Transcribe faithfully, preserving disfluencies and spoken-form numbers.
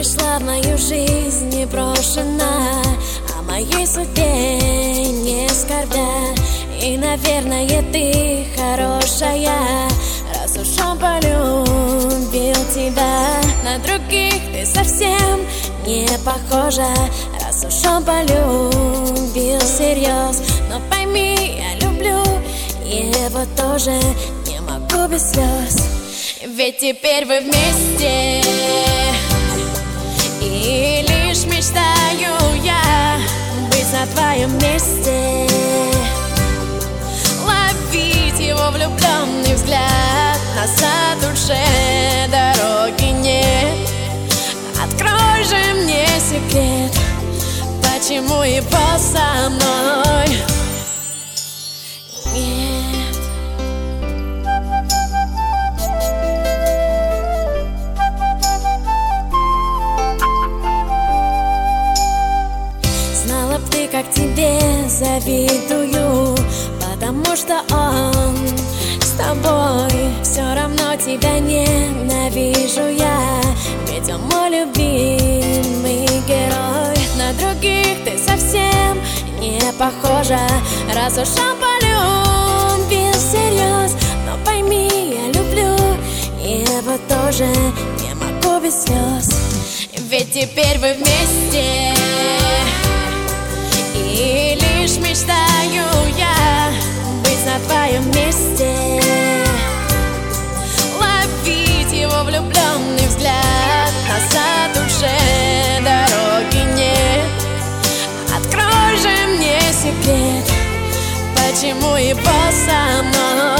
пришла в мою жизнь непрошена, о моей судьбе не скорбя. И, наверное, ты хорошая, раз уж он полюбил тебя. На других ты совсем не похожа, раз уж он полюбил всерьез. Но пойми, я люблю его тоже, не могу без слез. Ведь теперь вы вместе, и лишь мечтаю я быть на твоем месте, ловить его влюбленный взгляд. Назад уже дороги нет. Открой же мне секрет, почему его со мной нет. Знала б ты, как тебе завидую, потому что он с тобой. Все равно тебя ненавижу я, ведь он мой любимый герой. На других ты совсем не похожа, раз уж он полюбил всерьез. Но пойми, я люблю его тоже, не могу без слез. Ведь теперь вы вместе, и лишь мечтаю я быть на твоем месте, ловить его влюбленный взгляд. Назад уже дороги нет. Открой же мне секрет, почему его со мной